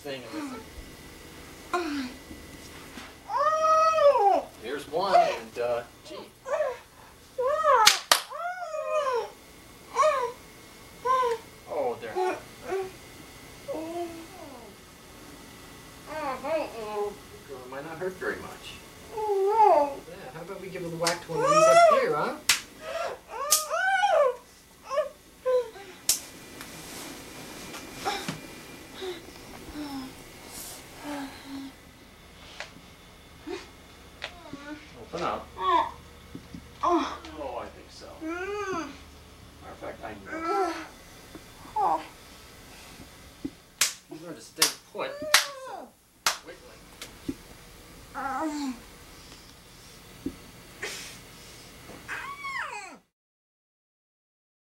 thing in this. Here's one, and gee. Oh, there. It might not hurt very much. Yeah, how about we give it a whack to one of these up here, huh? Open up. Oh, I think so. Matter of fact, I know. You learn to stay put.